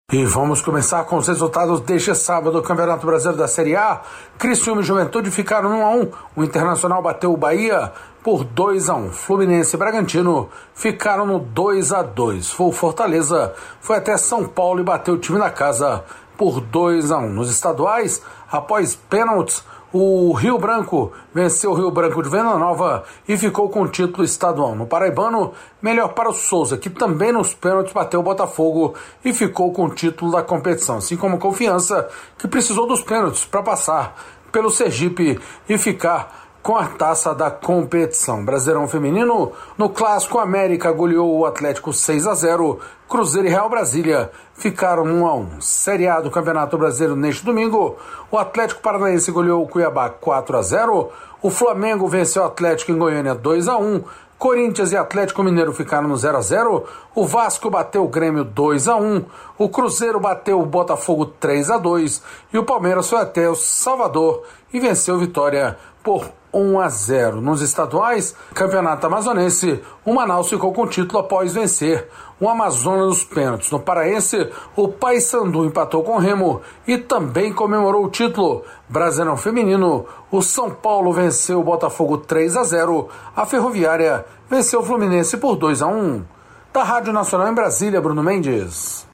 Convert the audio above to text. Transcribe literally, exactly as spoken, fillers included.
E vamos começar com os resultados deste sábado do Campeonato Brasileiro da Série A. Criciúma e Juventude ficaram um a um. O Internacional bateu o Bahia por dois a um. Fluminense e Bragantino ficaram no dois a dois. O Fortaleza foi até São Paulo e bateu o time da casa por dois a um. Nos estaduais, após pênaltis, o Rio Branco venceu o Rio Branco de Venda Nova e ficou com o título estadual. No Paraibano, melhor para o Souza, que também nos pênaltis bateu o Botafogo e ficou com o título da competição. Assim como a Confiança, que precisou dos pênaltis para passar pelo Sergipe e ficar com a taça da competição. Brasileirão Feminino, no Clássico, América goleou o Atlético seis a zero, Cruzeiro e Real Brasília ficaram um a um. Série A do Campeonato Brasileiro neste domingo, o Atlético Paranaense goleou o Cuiabá quatro a zero, o Flamengo venceu o Atlético em Goiânia dois a um, Corinthians e Atlético Mineiro ficaram no zero a zero, o Vasco bateu o Grêmio dois a um, o Cruzeiro bateu o Botafogo três a dois e o Palmeiras foi até o Salvador e venceu Vitória por um a zero. Nos estaduais, Campeonato Amazonense, o Manaus ficou com o título após vencer o Amazonas nos pênaltis. No Paraense, o Paysandu empatou com o Remo e também comemorou o título. Brasileirão Feminino, o São Paulo venceu o Botafogo três a zero, a Ferroviária venceu o Fluminense por dois a um. Da Rádio Nacional em Brasília, Bruno Mendes.